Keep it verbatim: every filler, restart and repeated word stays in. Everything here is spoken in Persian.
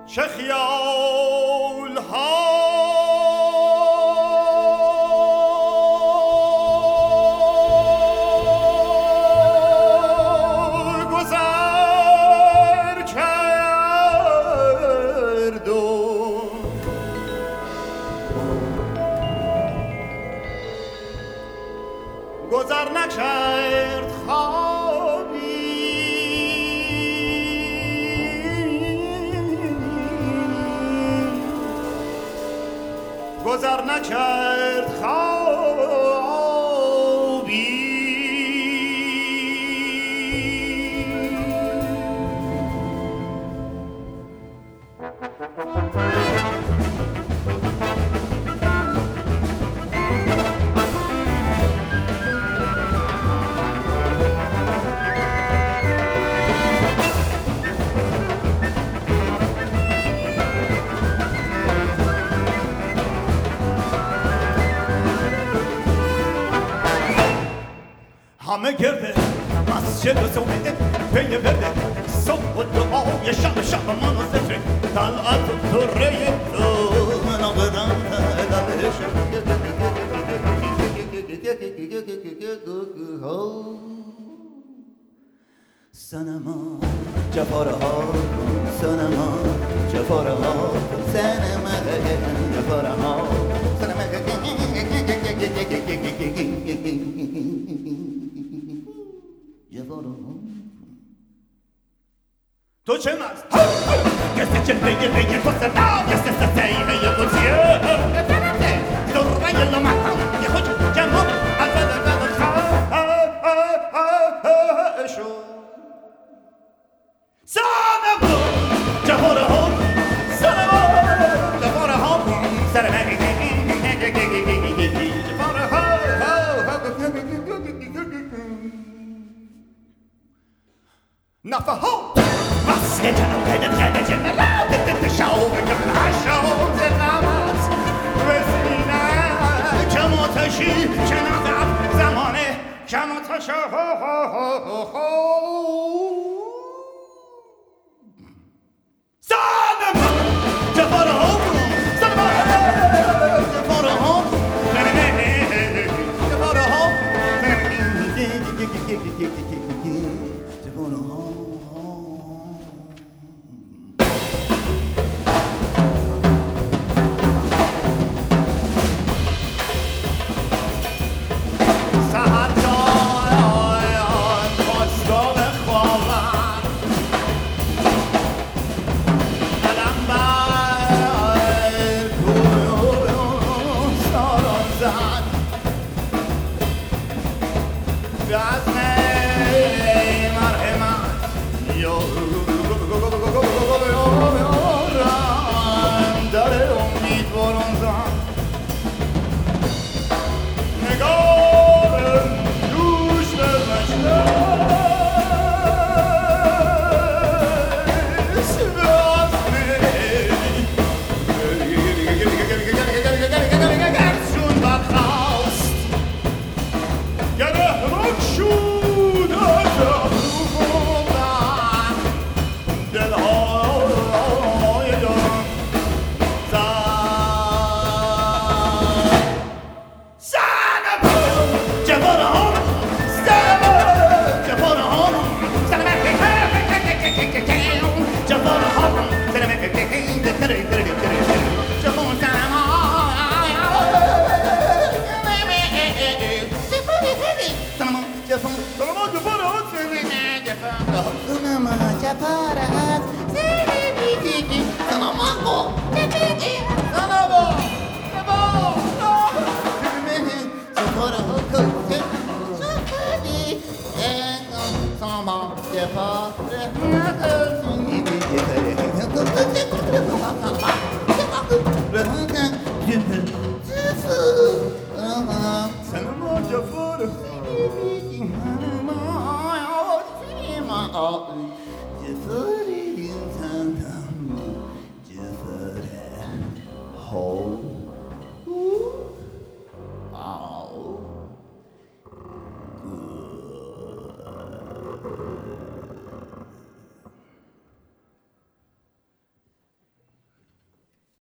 چه خیال ها گذر کرد و گذر نکرد خوابی گذر نکرد خوابی همه گرده مسجد و زومده پی برده صبح و دعای شب شب من و ذکر طلعت و طره تو من آقدم دلش سنما جفاره ها سنما جفاره ها سنما جفاره ها سنما تو چه مست کسی چه بگه بگه تو صدا یه سه سه سیمه یه بوزیه افرده دوره یه لومتم یه خوش جمع از دادم خواهشو سانمو جهاره ها سانمو جهاره ها سرمه جهاره ها نفه ها مسکه جنو کنه کنه جنه را دده شاو بگم نشاو زنمت رسینه کماتشی شنادم زمانه کماتشو سانم جفاره ها سانم جفاره ها جفاره ها جفاره ها Hold